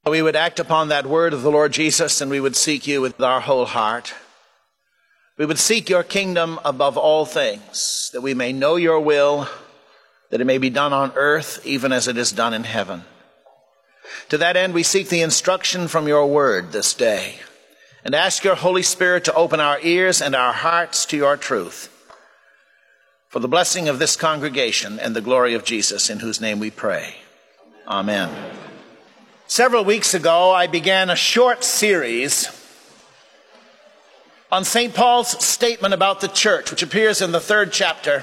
We would act upon that word of the Lord Jesus, and we would seek you with our whole heart. We would seek your kingdom above all things, that we may know your will, that it may be done on earth even as it is done in heaven. To that end, we seek the instruction from your word this day, and ask your Holy Spirit to open our ears and our hearts to your truth, for the blessing of this congregation and the glory of Jesus, in whose name we pray. Amen. Several weeks ago, I began a short series on St. Paul's statement about the church, which appears in the 3rd chapter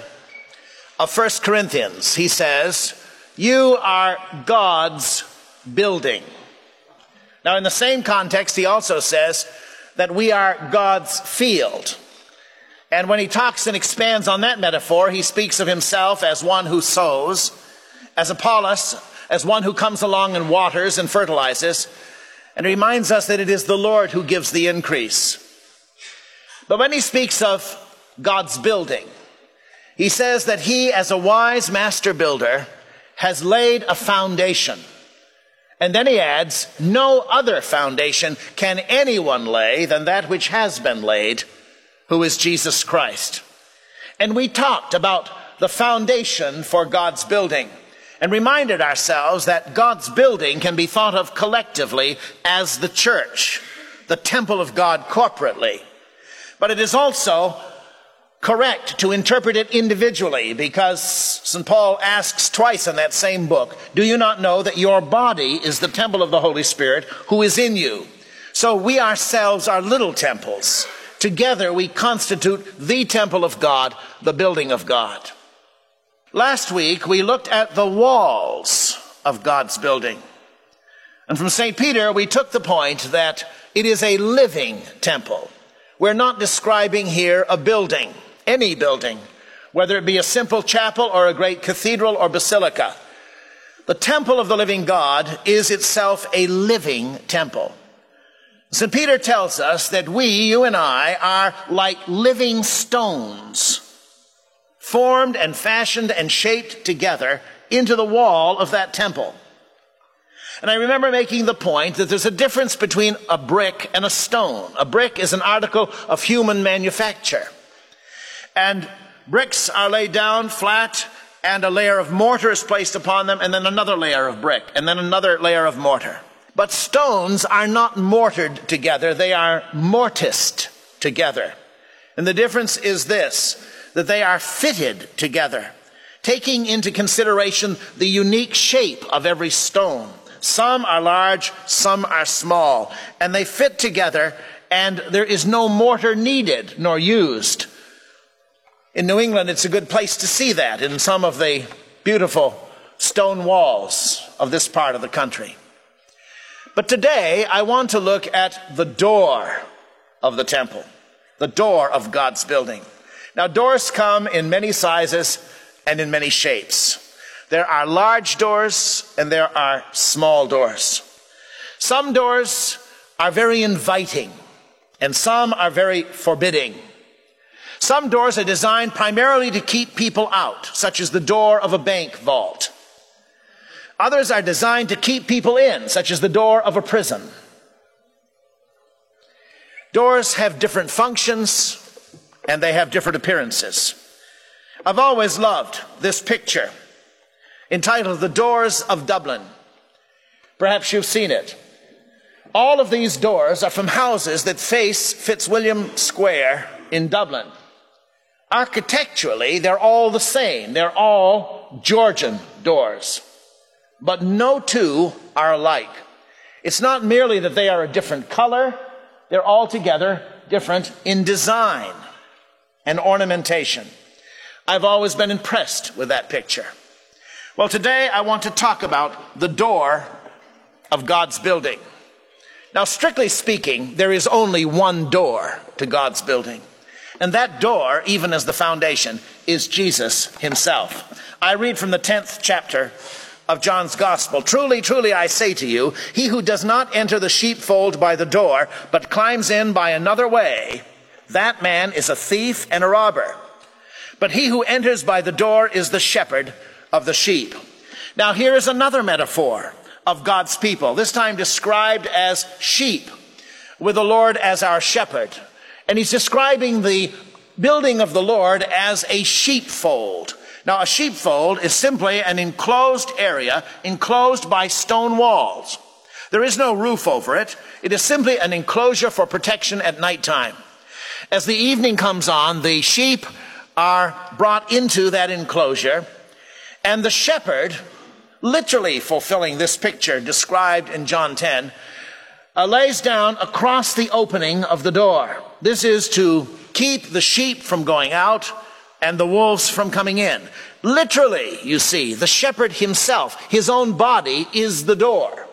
of 1 Corinthians. He says, "You are God's building." Now, in the same context, he also says that we are God's field. And when he talks and expands on that metaphor, he speaks of himself as one who sows, as Apollos, as one who comes along and waters and fertilizes, and reminds us that it is the Lord who gives the increase. But when he speaks of God's building, he says that he, as a wise master builder, has laid a foundation. And then he adds, no other foundation can anyone lay than that which has been laid, who is Jesus Christ. And we talked about the foundation for God's building, and reminded ourselves that God's building can be thought of collectively as the church, the temple of God corporately. But it is also correct to interpret it individually, because St. Paul asks twice in that same book, do you not know that your body is the temple of the Holy Spirit who is in you? So we ourselves are little temples. Together we constitute the temple of God, the building of God. Last week, we looked at the walls of God's building. And from St. Peter, we took the point that it is a living temple. We're not describing here a building, any building, whether it be a simple chapel or a great cathedral or basilica. The temple of the living God is itself a living temple. St. Peter tells us that we, you and I, are like living stones, formed and fashioned and shaped together into the wall of that temple. And I remember making the point that there's a difference between a brick and a stone. A brick is an article of human manufacture. And bricks are laid down flat, and a layer of mortar is placed upon them, and then another layer of brick, and then another layer of mortar. But stones are not mortared together, they are mortised together. And the difference is this, that they are fitted together, taking into consideration the unique shape of every stone. Some are large, some are small, and they fit together, and there is no mortar needed nor used. In New England, it's a good place to see that in some of the beautiful stone walls of this part of the country. But today, I want to look at the door of the temple, the door of God's building. Now, doors come in many sizes and in many shapes. There are large doors and there are small doors. Some doors are very inviting and some are very forbidding. Some doors are designed primarily to keep people out, such as the door of a bank vault. Others are designed to keep people in, such as the door of a prison. Doors have different functions and they have different appearances. I've always loved this picture entitled The Doors of Dublin. Perhaps you've seen it. All of these doors are from houses that face Fitzwilliam Square in Dublin. Architecturally, they're all the same. They're all Georgian doors. But no two are alike. It's not merely that they are a different color, they're altogether different in design and ornamentation. I've always been impressed with that picture. Well, today I want to talk about the door of God's building. Now, strictly speaking, there is only one door to God's building. And that door, even as the foundation, is Jesus himself. I read from the 10th chapter of John's Gospel. Truly, truly, I say to you, he who does not enter the sheepfold by the door, but climbs in by another way, that man is a thief and a robber. But he who enters by the door is the shepherd of the sheep. Now here is another metaphor of God's people, this time described as sheep, with the Lord as our shepherd. And he's describing the building of the Lord as a sheepfold. Now, a sheepfold is simply an enclosed area, enclosed by stone walls. There is no roof over it. It is simply an enclosure for protection at nighttime. As the evening comes on, the sheep are brought into that enclosure, and the shepherd, literally fulfilling this picture described in John 10, lays down across the opening of the door. This is to keep the sheep from going out and the wolves from coming in. Literally, you see, the shepherd himself, his own body, is the door.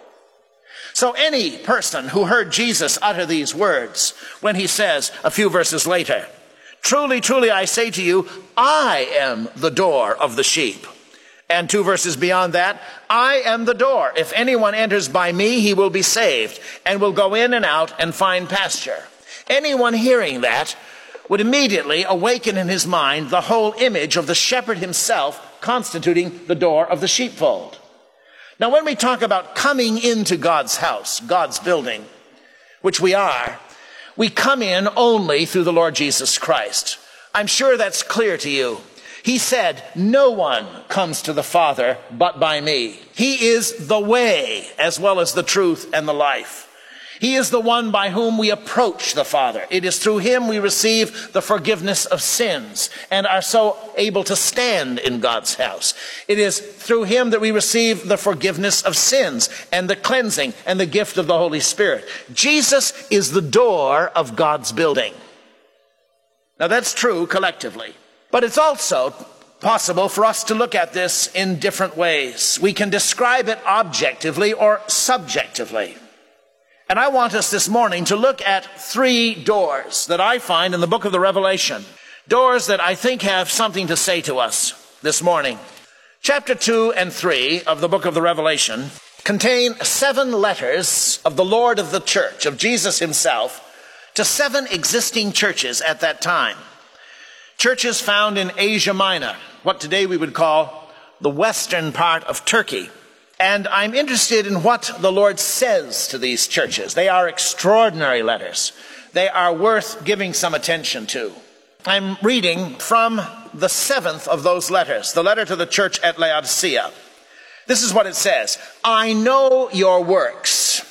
So any person who heard Jesus utter these words when he says a few verses later, "Truly, truly, I say to you, I am the door of the sheep." And 2 verses beyond that, "I am the door. If anyone enters by me, he will be saved and will go in and out and find pasture." Anyone hearing that would immediately awaken in his mind the whole image of the shepherd himself constituting the door of the sheepfold. Now, when we talk about coming into God's house, God's building, which we are, we come in only through the Lord Jesus Christ. I'm sure that's clear to you. He said, "No one comes to the Father but by me." He is the way as well as the truth and the life. He is the one by whom we approach the Father. It is through him we receive the forgiveness of sins and are so able to stand in God's house. It is through him that we receive the forgiveness of sins and the cleansing and the gift of the Holy Spirit. Jesus is the door of God's building. Now that's true collectively, but it's also possible for us to look at this in different ways. We can describe it objectively or subjectively. And I want us this morning to look at 3 doors that I find in the book of the Revelation. Doors that I think have something to say to us this morning. Chapter 2 and 3 of the book of the Revelation contain 7 letters of the Lord of the church, of Jesus himself, to 7 existing churches at that time. Churches found in Asia Minor, what today we would call the western part of Turkey. And I'm interested in what the Lord says to these churches. They are extraordinary letters. They are worth giving some attention to. I'm reading from the 7th of those letters, the letter to the church at Laodicea. This is what it says: "I know your works."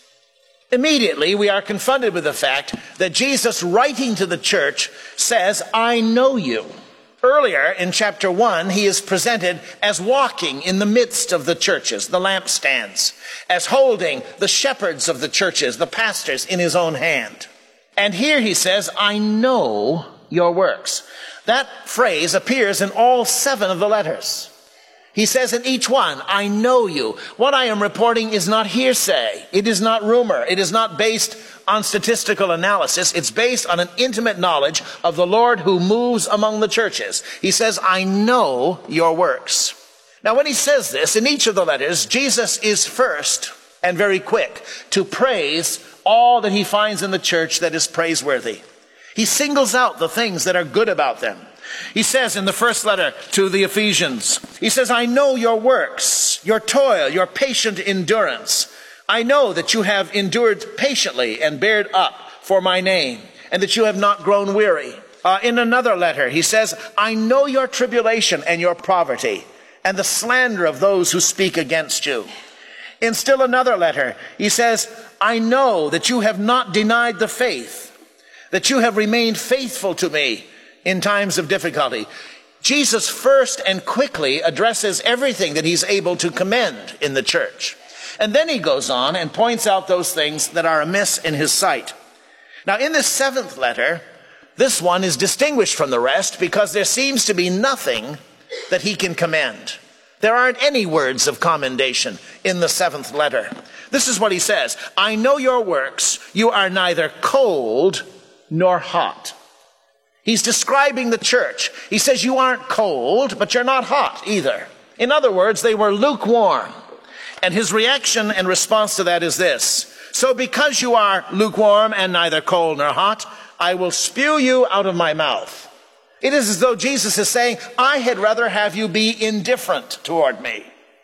Immediately, we are confronted with the fact that Jesus, writing to the church, says, "I know you." Earlier in chapter 1, he is presented as walking in the midst of the churches, the lampstands, as holding the shepherds of the churches, the pastors, in his own hand. And here he says, "I know your works." That phrase appears in all 7 of the letters. He says in each one, "I know you." What I am reporting is not hearsay. It is not rumor. It is not based on statistical analysis. It's based on an intimate knowledge of the Lord who moves among the churches. He says, "I know your works." Now, when he says this, in each of the letters, Jesus is first and very quick to praise all that he finds in the church that is praiseworthy. He singles out the things that are good about them. He says in the first letter to the Ephesians, he says, "I know your works, your toil, your patient endurance. I know that you have endured patiently and bared up for my name, and that you have not grown weary." In another letter, he says, "I know your tribulation and your poverty, and the slander of those who speak against you." In still another letter, he says, "I know that you have not denied the faith, that you have remained faithful to me in times of difficulty." Jesus first and quickly addresses everything that he's able to commend in the church. And then he goes on and points out those things that are amiss in his sight. Now, in this 7th letter, this one is distinguished from the rest because there seems to be nothing that he can commend. There aren't any words of commendation in the 7th letter. This is what he says: "I know your works. You are neither cold nor hot." He's describing the church. He says you aren't cold, but you're not hot either. In other words, they were lukewarm. And his reaction and response to that is this: "So because you are lukewarm and neither cold nor hot, I will spew you out of my mouth." It is as though Jesus is saying, I had rather have you be indifferent toward me.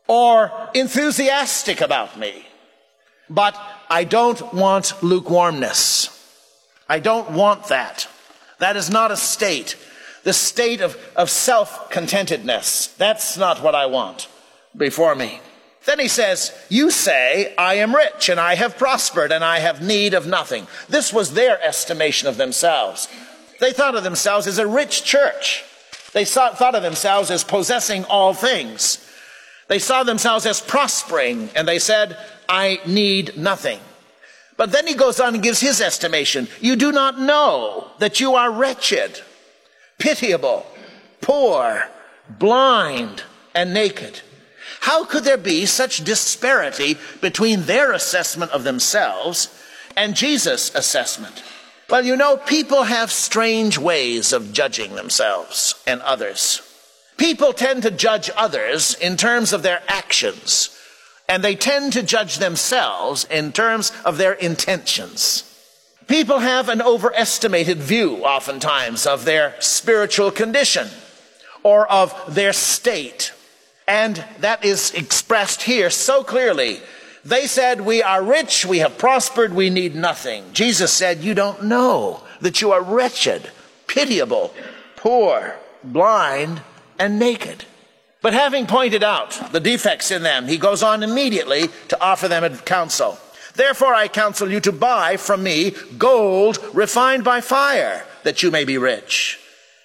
or enthusiastic about me. But I don't want lukewarmness. I don't want that. That is not a state. The state of self-contentedness. That's not what I want before me. Then he says, you say, I am rich and I have prospered and I have need of nothing. This was their estimation of themselves. They thought of themselves as a rich church. They thought of themselves as possessing all things. They saw themselves as prospering, and they said, I need nothing. But then he goes on and gives his estimation. You do not know that you are wretched, pitiable, poor, blind, and naked. How could there be such disparity between their assessment of themselves and Jesus' assessment? Well, you know, people have strange ways of judging themselves and others. People tend to judge others in terms of their actions, and they tend to judge themselves in terms of their intentions. People have an overestimated view, oftentimes, of their spiritual condition or of their state. And that is expressed here so clearly. They said, we are rich, we have prospered, we need nothing. Jesus said, you don't know that you are wretched, pitiable, poor, blind, and naked. But having pointed out the defects in them, he goes on immediately to offer them counsel. Therefore I counsel you to buy from me gold refined by fire, that you may be rich.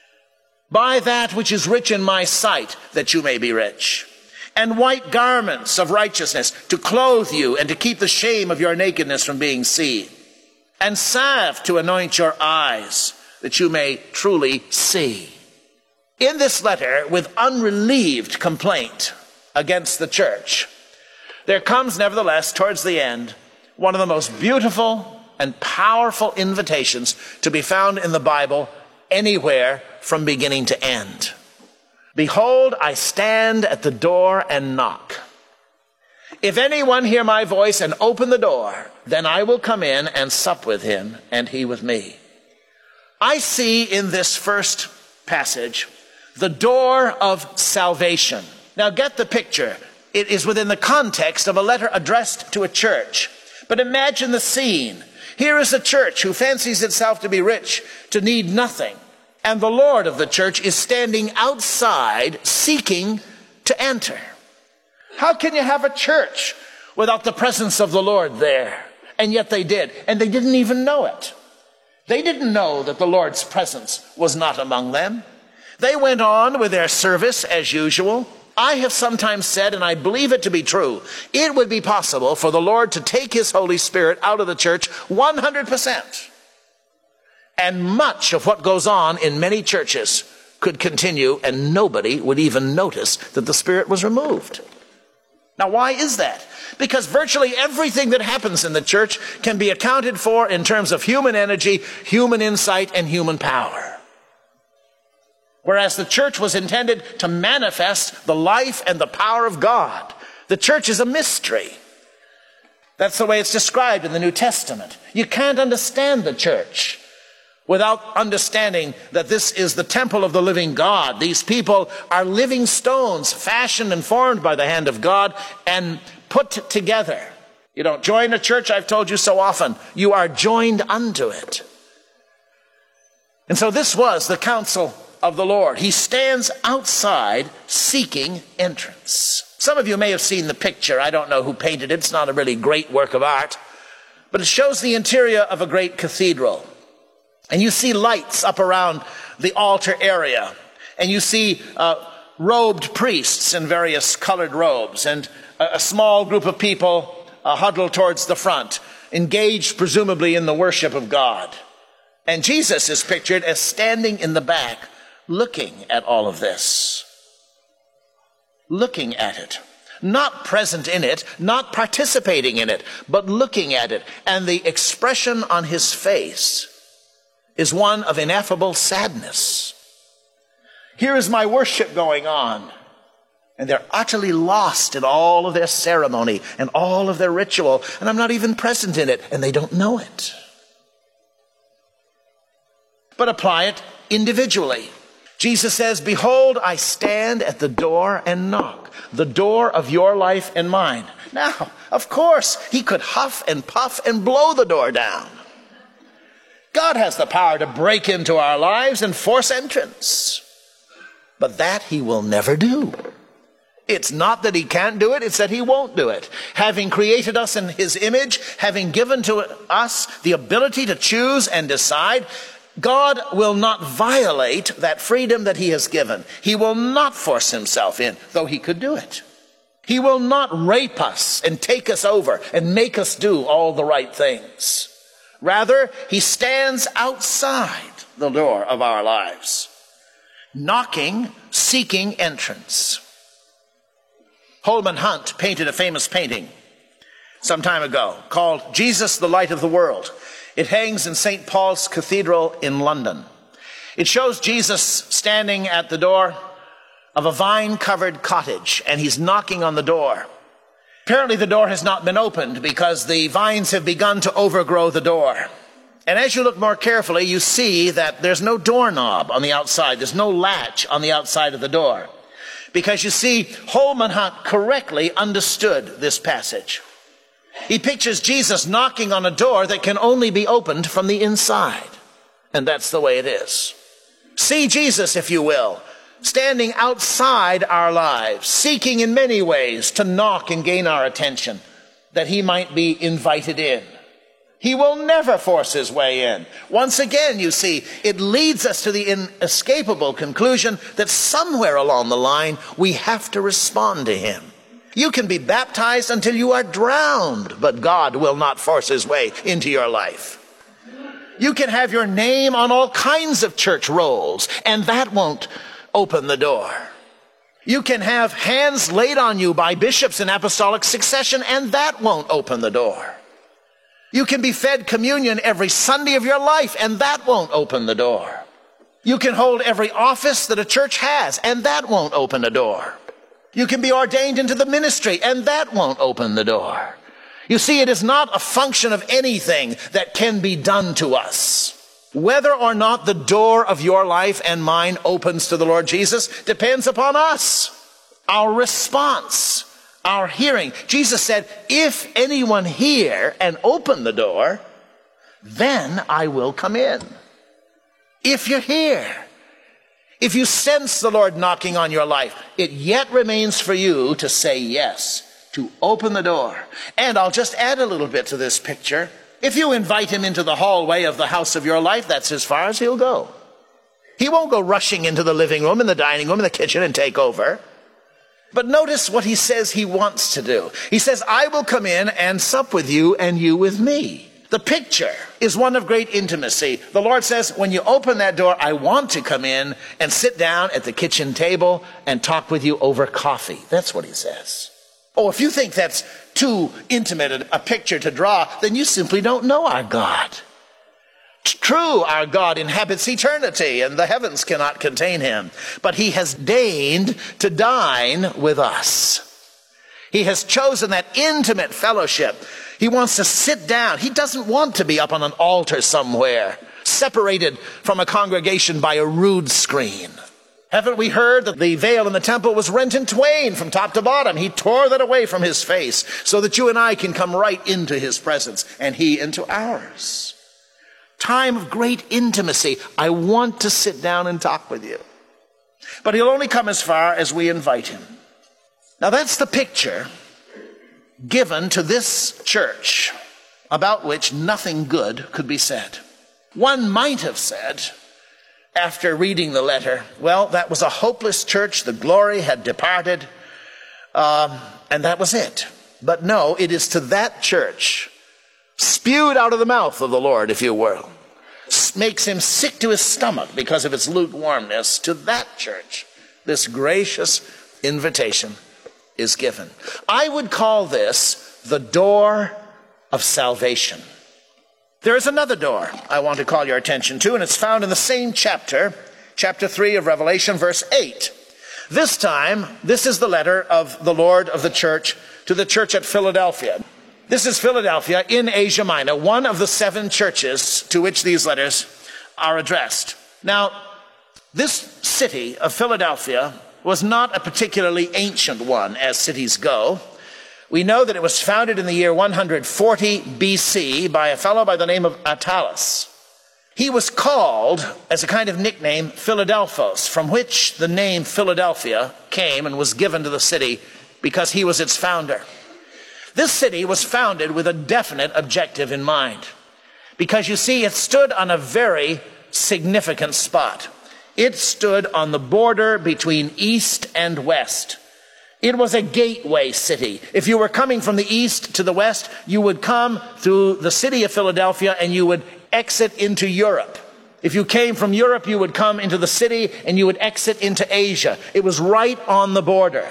Buy that which is rich in my sight, that you may be rich. And white garments of righteousness to clothe you and to keep the shame of your nakedness from being seen. And salve to anoint your eyes, that you may truly see. In this letter, with unrelieved complaint against the church, there comes nevertheless, towards the end, one of the most beautiful and powerful invitations to be found in the Bible anywhere from beginning to end. Behold, I stand at the door and knock. If anyone hear my voice and open the door, then I will come in and sup with him and he with me. I see in this first passage the door of salvation. Now get the picture. It is within the context of a letter addressed to a church. But imagine the scene. Here is a church who fancies itself to be rich, to need nothing. And the Lord of the church is standing outside seeking to enter. How can you have a church without the presence of the Lord there? And yet they did. And they didn't even know it. They didn't know that the Lord's presence was not among them. They went on with their service as usual. I have sometimes said, and I believe it to be true, it would be possible for the Lord to take his Holy Spirit out of the church 100%. And much of what goes on in many churches could continue and nobody would even notice that the Spirit was removed. Now, why is that? Because virtually everything that happens in the church can be accounted for in terms of human energy, human insight, and human power. Whereas the church was intended to manifest the life and the power of God. The church is a mystery. That's the way it's described in the New Testament. You can't understand the church without understanding that this is the temple of the living God. These people are living stones, fashioned and formed by the hand of God and put together. You don't join a church, I've told you so often. You are joined unto it. And so this was the counsel of the Lord. He stands outside seeking entrance. Some of you may have seen the picture. I don't know who painted it. It's not a really great work of art. But it shows the interior of a great cathedral. And you see lights up around the altar area. And you see robed priests in various colored robes. And a small group of people huddled towards the front, engaged presumably in the worship of God. And Jesus is pictured as standing in the back, looking at all of this. Looking at it. Not present in it, not participating in it, but looking at it. And the expression on his face is one of ineffable sadness. Here is my worship going on. And they're utterly lost in all of their ceremony and all of their ritual. And I'm not even present in it, and they don't know it. But apply it individually. Jesus says, behold, I stand at the door and knock, the door of your life and mine. Now, of course, he could huff and puff and blow the door down. God has the power to break into our lives and force entrance. But that he will never do. It's not that he can't do it, it's that he won't do it. Having created us in his image, having given to us the ability to choose and decide, God will not violate that freedom that he has given. He will not force himself in, though he could do it. He will not rape us and take us over and make us do all the right things. Rather, he stands outside the door of our lives, knocking, seeking entrance. Holman Hunt painted a famous painting some time ago called Jesus, the Light of the World. It hangs in St. Paul's Cathedral in London. It shows Jesus standing at the door of a vine-covered cottage, and he's knocking on the door. Apparently the door has not been opened because the vines have begun to overgrow the door. And as you look more carefully, you see that there's no doorknob on the outside. There's no latch on the outside of the door. Because you see, Holman Hunt correctly understood this passage. He pictures Jesus knocking on a door that can only be opened from the inside. And that's the way it is. See Jesus, if you will, standing outside our lives, seeking in many ways to knock and gain our attention, that he might be invited in. He will never force his way in. Once again, you see, it leads us to the inescapable conclusion that somewhere along the line, we have to respond to him. You can be baptized until you are drowned, but God will not force his way into your life. You can have your name on all kinds of church rolls, and that won't open the door. You can have hands laid on you by bishops in apostolic succession, and that won't open the door. You can be fed communion every Sunday of your life, and that won't open the door. You can hold every office that a church has, and that won't open a door. You can be ordained into the ministry, and that won't open the door. You see, it is not a function of anything that can be done to us. Whether or not the door of your life and mine opens to the Lord Jesus depends upon us, our response, our hearing. Jesus said, if anyone hear and open the door, then I will come in. If you're here, if you sense the Lord knocking on your life, it yet remains for you to say yes, to open the door. And I'll just add a little bit to this picture. If you invite him into the hallway of the house of your life, that's as far as he'll go. He won't go rushing into the living room and the dining room and the kitchen and take over. But notice what he says he wants to do. He says, I will come in and sup with you and you with me. The picture is one of great intimacy. The Lord says, when you open that door, I want to come in and sit down at the kitchen table and talk with you over coffee. That's what he says. Oh, if you think that's too intimate a picture to draw, then you simply don't know our God. True, our God inhabits eternity, and the heavens cannot contain him. But he has deigned to dine with us. He has chosen that intimate fellowship. He wants to sit down. He doesn't want to be up on an altar somewhere, separated from a congregation by a rude screen. Haven't we heard that the veil in the temple was rent in twain from top to bottom? He tore that away from his face so that you and I can come right into his presence and he into ours. Time of great intimacy. I want to sit down and talk with you. But he'll only come as far as we invite him. Now that's the picture given to this church about which nothing good could be said. One might have said, after reading the letter, well, that was a hopeless church. The glory had departed, and that was it. But no, it is to that church, spewed out of the mouth of the Lord, if you will, makes him sick to his stomach because of its lukewarmness. To that church, this gracious invitation is given. I would call this the door of salvation. There is another door I want to call your attention to, and it's found in the same chapter, chapter 3 of Revelation, verse 8. This time, this is the letter of the Lord of the church to the church at Philadelphia. This is Philadelphia in Asia Minor, one of the 7 churches to which these letters are addressed. Now, This city of Philadelphia was not a particularly ancient one, as cities go. We know that it was founded in the year 140 BC by a fellow by the name of Attalus. He was called, as a kind of nickname, Philadelphos, from which the name Philadelphia came and was given to the city because he was its founder. This city was founded with a definite objective in mind, because you see, it stood on a very significant spot. It stood on the border between east and west. It was a gateway city. If you were coming from the east to the west, you would come through the city of Philadelphia and you would exit into Europe. If you came from Europe, you would come into the city and you would exit into Asia. It was right on the border.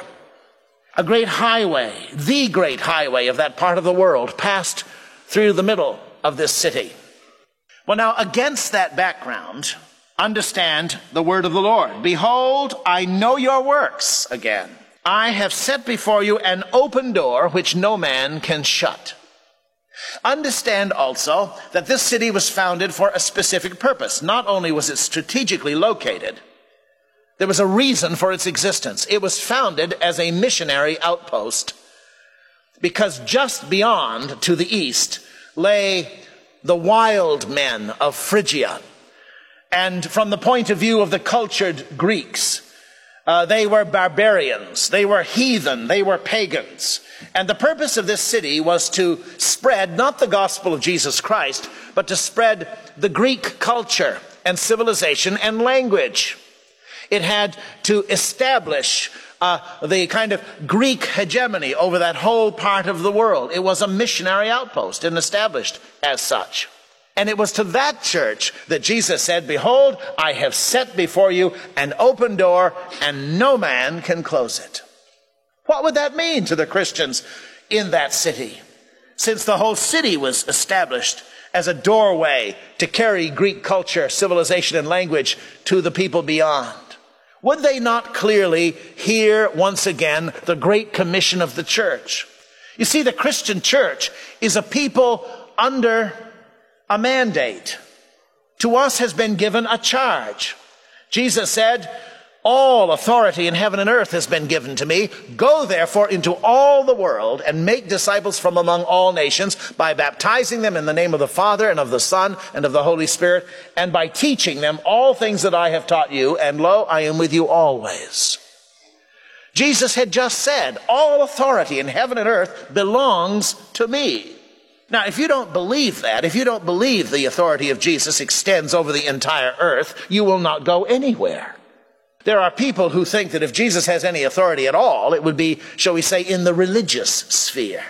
A great highway, the great highway of that part of the world, passed through the middle of this city. Well, now, against that background, understand the word of the Lord. Behold, I know your works again. I have set before you an open door which no man can shut. Understand also that this city was founded for a specific purpose. Not only was it strategically located, there was a reason for its existence. It was founded as a missionary outpost because just beyond to the east lay the wild men of Phrygia. And from the point of view of the cultured Greeks, they were barbarians, they were heathen, they were pagans. And the purpose of this city was to spread not the gospel of Jesus Christ, but to spread the Greek culture and civilization and language. It had to establish the kind of Greek hegemony over that whole part of the world. It was a missionary outpost and established as such. And it was to that church that Jesus said, behold, I have set before you an open door, and no man can close it. What would that mean to the Christians in that city? Since the whole city was established as a doorway to carry Greek culture, civilization, and language to the people beyond, would they not clearly hear once again the great commission of the church? You see, the Christian church is a people under a mandate. To us has been given a charge. Jesus said, all authority in heaven and earth has been given to me. Go therefore into all the world and make disciples from among all nations by baptizing them in the name of the Father and of the Son and of the Holy Spirit, and by teaching them all things that I have taught you, and lo, I am with you always. Jesus had just said, all authority in heaven and earth belongs to me. Now, if you don't believe that, if you don't believe the authority of Jesus extends over the entire earth, you will not go anywhere. There are people who think that if Jesus has any authority at all, it would be, shall we say, in the religious sphere,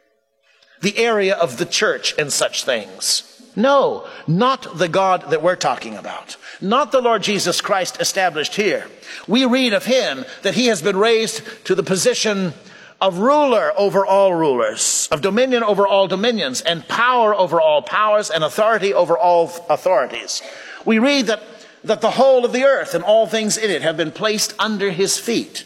the area of the church and such things. No, not the God that we're talking about. Not the Lord Jesus Christ established here. We read of him that he has been raised to the position of ruler over all rulers, of dominion over all dominions, and power over all powers, and authority over all authorities. We read that the whole of the earth and all things in it have been placed under his feet.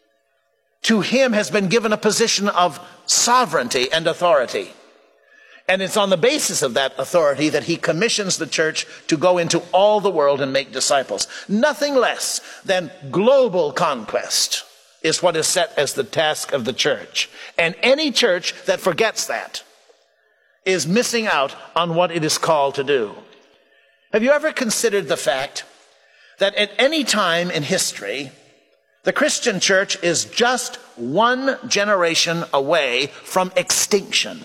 To him has been given a position of sovereignty and authority. And it's on the basis of that authority that he commissions the church to go into all the world and make disciples. Nothing less than global conquest is what is set as the task of the church. And any church that forgets that is missing out on what it is called to do. Have you ever considered the fact that at any time in history, the Christian church is just one generation away from extinction?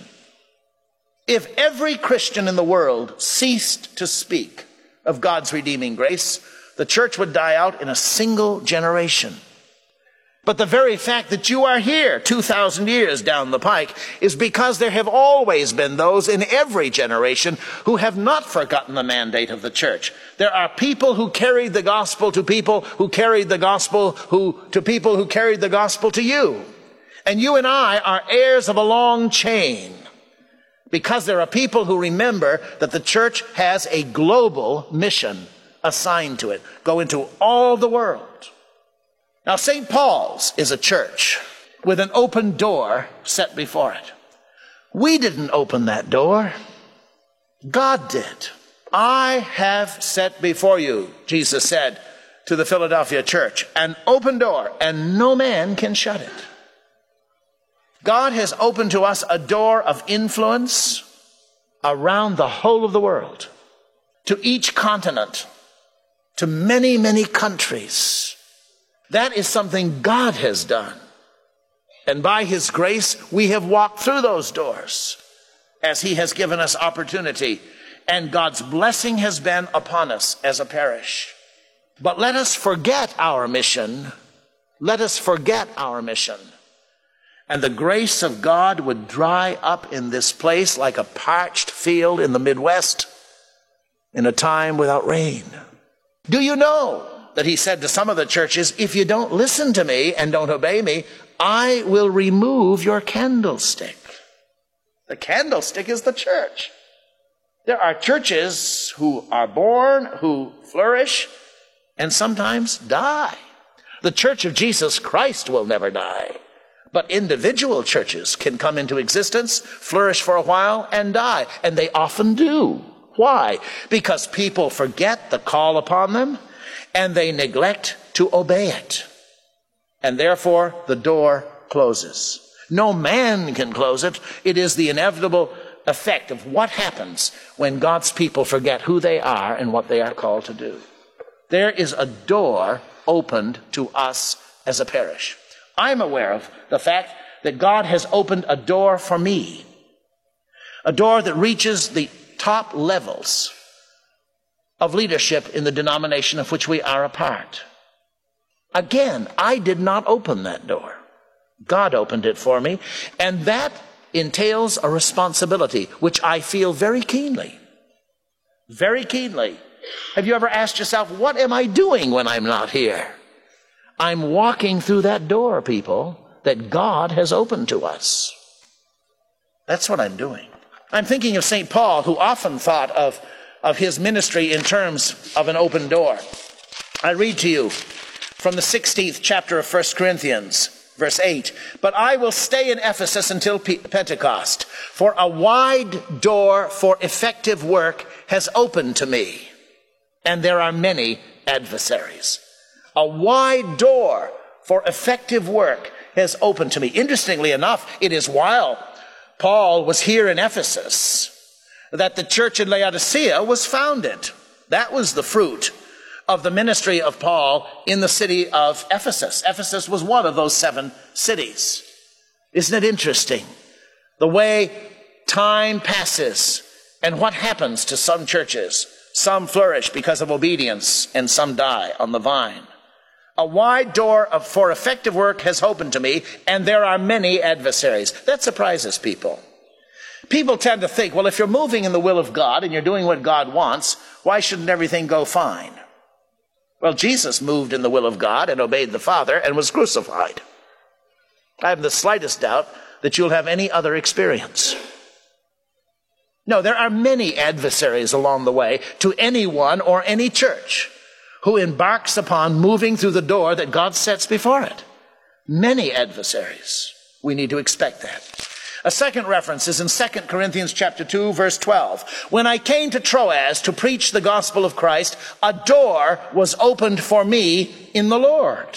If every Christian in the world ceased to speak of God's redeeming grace, the church would die out in a single generation. But the very fact that you are here 2,000 years down the pike is because there have always been those in every generation who have not forgotten the mandate of the church. There are people who carried the gospel to people who carried the gospel to people who carried the gospel to you. And you and I are heirs of a long chain, because there are people who remember that the church has a global mission assigned to it. Go into all the world. Now, St. Paul's is a church with an open door set before it. We didn't open that door. God did. I have set before you, Jesus said, to the Philadelphia church. An open door, and no man can shut it. God has opened to us a door of influence around the whole of the world, to each continent, to many, many countries. That is something God has done. And by His grace, we have walked through those doors as He has given us opportunity. And God's blessing has been upon us as a parish. But let us forget our mission. Let us forget our mission. And the grace of God would dry up in this place like a parched field in the Midwest in a time without rain. Do you know that He said to some of the churches, if you don't listen to me and don't obey me, I will remove your candlestick. The candlestick is the church. There are churches who are born, who flourish, and sometimes die. The Church of Jesus Christ will never die. But individual churches can come into existence, flourish for a while, and die. And they often do. Why? Because people forget the call upon them, and they neglect to obey it. And therefore, the door closes. No man can close it. It is the inevitable effect of what happens when God's people forget who they are and what they are called to do. There is a door opened to us as a parish. I'm aware of the fact that God has opened a door for me, a door that reaches the top levels of leadership in the denomination of which we are a part. Again, I did not open that door. God opened it for me, and that entails a responsibility, which I feel very keenly. Very keenly. Have you ever asked yourself, what am I doing when I'm not here? I'm walking through that door, people, that God has opened to us. That's what I'm doing. I'm thinking of St. Paul, who often thought of his ministry in terms of an open door. I read to you from the 16th chapter of 1 Corinthians, verse 8. But I will stay in Ephesus until Pentecost, for a wide door for effective work has opened to me, and there are many adversaries. A wide door for effective work has opened to me. Interestingly enough, it is while Paul was here in Ephesus that the church in Laodicea was founded. That was the fruit of the ministry of Paul in the city of Ephesus. Ephesus was one of those 7 cities. Isn't it interesting? The way time passes and what happens to some churches. Some flourish because of obedience and some die on the vine. A wide door for effective work has opened to me, and there are many adversaries. That surprises people. People tend to think, well, if you're moving in the will of God and you're doing what God wants, why shouldn't everything go fine? Well, Jesus moved in the will of God and obeyed the Father and was crucified. I have the slightest doubt that you'll have any other experience. No, there are many adversaries along the way to anyone or any church who embarks upon moving through the door that God sets before it. Many adversaries. We need to expect that. A second reference is in 2 Corinthians chapter 2, verse 12. When I came to Troas to preach the gospel of Christ, a door was opened for me in the Lord.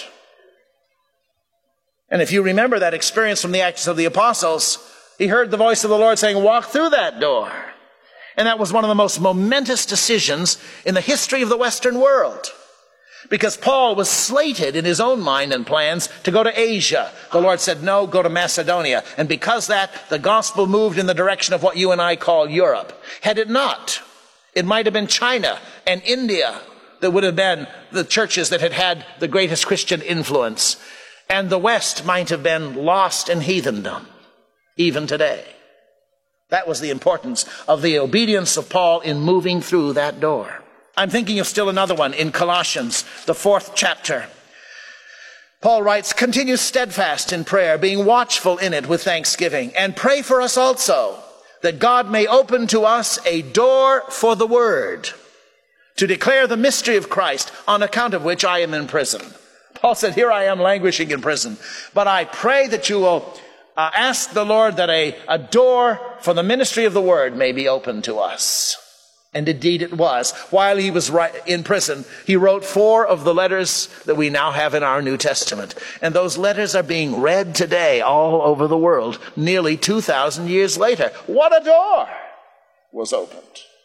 And if you remember that experience from the Acts of the Apostles, he heard the voice of the Lord saying, walk through that door. And that was one of the most momentous decisions in the history of the Western world. Because Paul was slated in his own mind and plans to go to Asia. The Lord said, no, go to Macedonia. And because that, the gospel moved in the direction of what you and I call Europe. Had it not, it might have been China and India that would have been the churches that had had the greatest Christian influence. And the West might have been lost in heathendom, even today. That was the importance of the obedience of Paul in moving through that door. I'm thinking of still another one in Colossians, the 4th chapter. Paul writes, continue steadfast in prayer, being watchful in it with thanksgiving, and pray for us also, that God may open to us a door for the word, to declare the mystery of Christ, on account of which I am in prison. Paul said, here I am languishing in prison, but I pray that you will ask the Lord that a door for the ministry of the word may be open to us. And indeed it was. While he was in prison, he wrote 4 of the letters that we now have in our New Testament. And those letters are being read today all over the world, nearly 2,000 years later. What a door was opened.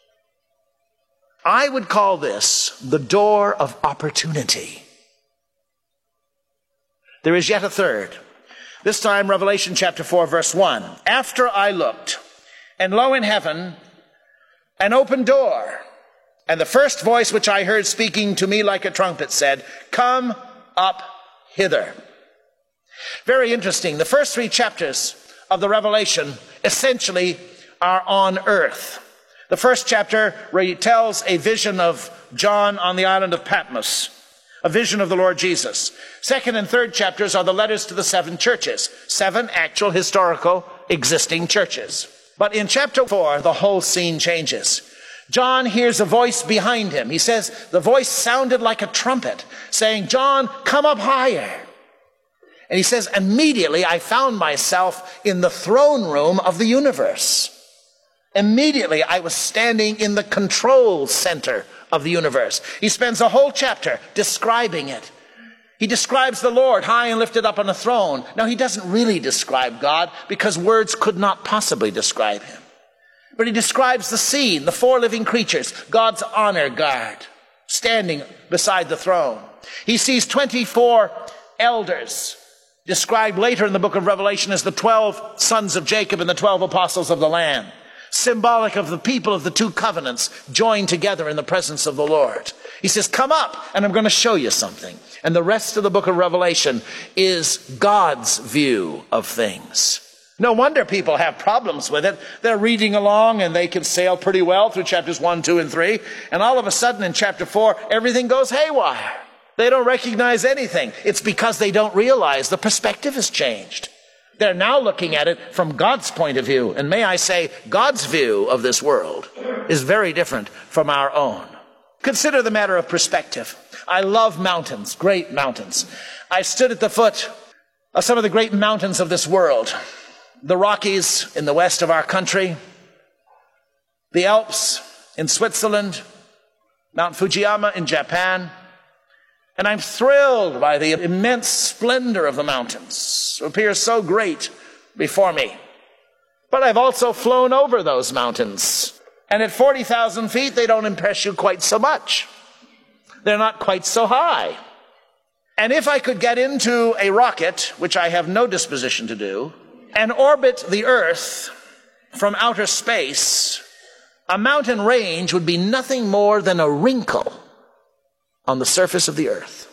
I would call this the door of opportunity. There is yet a third. This time, Revelation chapter 4, verse 1. After I looked, and lo, in heaven, an open door. And the first voice which I heard speaking to me like a trumpet said, "Come up hither." Very interesting. The first 3 chapters of the Revelation essentially are on earth. The first chapter retells a vision of John on the island of Patmos, a vision of the Lord Jesus. Second and third chapters are the letters to the 7 churches, 7 actual historical existing churches. But in chapter 4, the whole scene changes. John hears a voice behind him. He says, the voice sounded like a trumpet, saying, "John, come up higher." And he says, immediately I found myself in the throne room of the universe. Immediately I was standing in the control center of the universe. He spends a whole chapter describing it. He describes the Lord high and lifted up on a throne. Now, he doesn't really describe God because words could not possibly describe him. But he describes the scene, the 4 living creatures, God's honor guard, standing beside the throne. He sees 24 elders, described later in the book of Revelation as the 12 sons of Jacob and the 12 apostles of the Lamb, symbolic of the people of the 2 covenants joined together in the presence of the Lord. He says, "Come up, and I'm going to show you something." And the rest of the book of Revelation is God's view of things. No wonder people have problems with it. They're reading along, and they can sail pretty well through chapters 1, 2, and 3. And all of a sudden in chapter 4, everything goes haywire. They don't recognize anything. It's because they don't realize the perspective has changed. They're now looking at it from God's point of view. And may I say, God's view of this world is very different from our own. Consider the matter of perspective. I love mountains, great mountains. I stood at the foot of some of the great mountains of this world. The Rockies in the west of our country, the Alps in Switzerland, Mount Fujiyama in Japan. And I'm thrilled by the immense splendor of the mountains. It appears so great before me. But I've also flown over those mountains. And at 40,000 feet, they don't impress you quite so much. They're not quite so high. And if I could get into a rocket, which I have no disposition to do, and orbit the Earth from outer space, a mountain range would be nothing more than a wrinkle on the surface of the earth.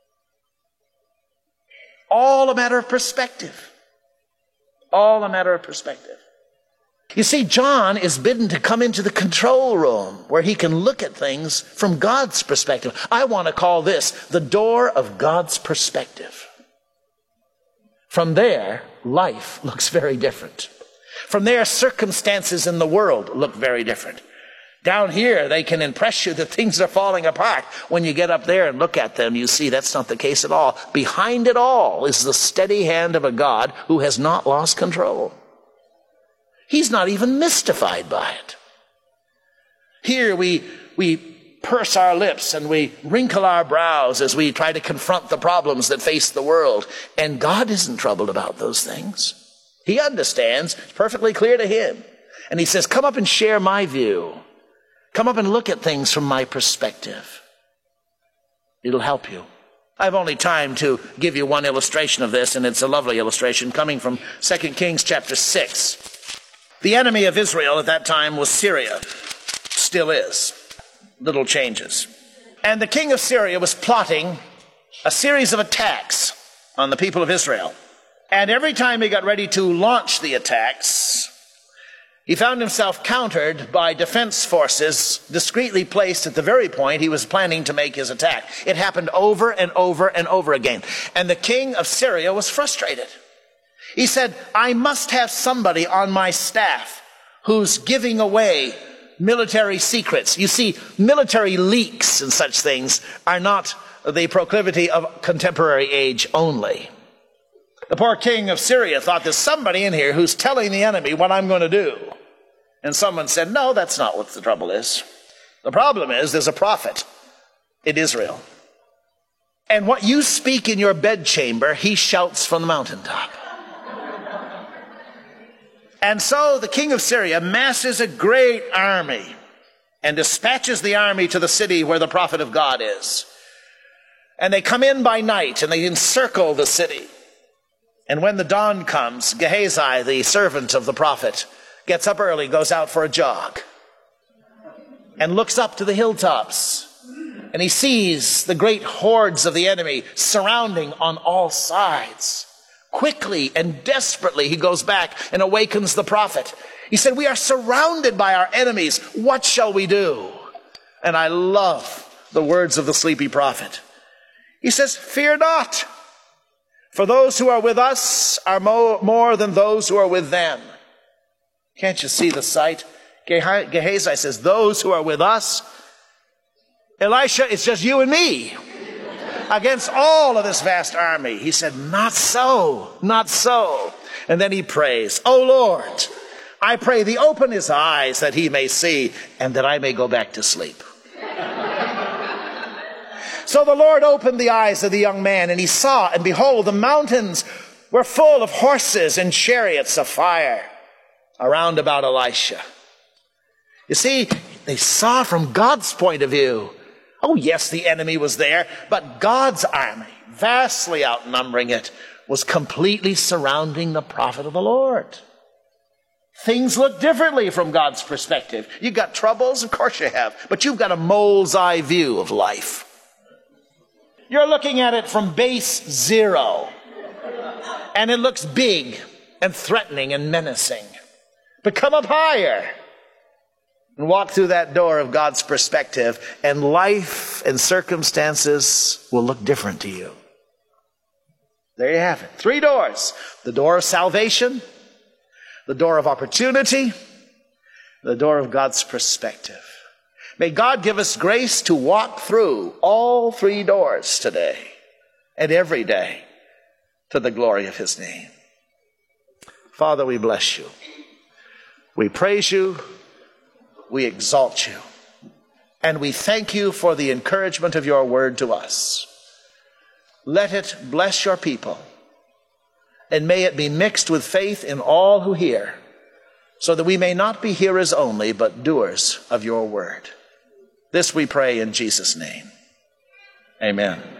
All a matter of perspective. All a matter of perspective. You see, John is bidden to come into the control room where he can look at things from God's perspective. I want to call this the door of God's perspective. From there, life looks very different. From there, circumstances in the world look very different. Down here, they can impress you that things are falling apart. When you get up there and look at them, you see that's not the case at all. Behind it all is the steady hand of a God who has not lost control. He's not even mystified by it. Here we purse our lips and we wrinkle our brows as we try to confront the problems that face the world. And God isn't troubled about those things. He understands. It's perfectly clear to him. And he says, come up and share my view. Come up and look at things from my perspective. It'll help you. I have only time to give you one illustration of this, and it's a lovely illustration coming from 2 Kings chapter 6. The enemy of Israel at that time was Syria. Still is. Little changes. And the king of Syria was plotting a series of attacks on the people of Israel. And every time he got ready to launch the attacks, he found himself countered by defense forces discreetly placed at the very point he was planning to make his attack. It happened over and over and over again. And the king of Syria was frustrated. He said, I must have somebody on my staff who's giving away military secrets. You see, military leaks and such things are not the proclivity of contemporary age only. The poor king of Syria thought there's somebody in here who's telling the enemy what I'm going to do. And someone said, no, that's not what the trouble is. The problem is there's a prophet in Israel. And what you speak in your bedchamber, he shouts from the mountaintop. And so the king of Syria masses a great army and dispatches the army to the city where the prophet of God is. And they come in by night and they encircle the city. And when the dawn comes, Gehazi, the servant of the prophet, gets up early, goes out for a jog, and looks up to the hilltops. And he sees the great hordes of the enemy surrounding on all sides. Quickly and desperately, he goes back and awakens the prophet. He said, "We are surrounded by our enemies. What shall we do?" And I love the words of the sleepy prophet. He says, "Fear not, for those who are with us are more than those who are with them." Can't you see the sight? Gehazi says, "Those who are with us, Elisha, it's just you and me against all of this vast army." He said, "Not so, not so." And then he prays, "Oh Lord, I pray thee open his eyes that he may see and that I may go back to sleep." So the Lord opened the eyes of the young man, and he saw, and behold, the mountains were full of horses and chariots of fire around about Elisha. You see, they saw from God's point of view. Oh yes, the enemy was there, but God's army, vastly outnumbering it, was completely surrounding the prophet of the Lord. Things look differently from God's perspective. You've got troubles, of course you have, but you've got a mole's eye view of life. You're looking at it from base zero, and it looks big and threatening and menacing. But come up higher and walk through that door of God's perspective, and life and circumstances will look different to you. There you have it. 3 doors. The door of salvation, the door of opportunity, the door of God's perspective. May God give us grace to walk through all 3 doors today and every day to the glory of his name. Father, we bless you. We praise you. We exalt you. And we thank you for the encouragement of your word to us. Let it bless your people. And may it be mixed with faith in all who hear, so that we may not be hearers only, but doers of your word. This we pray in Jesus' name. Amen.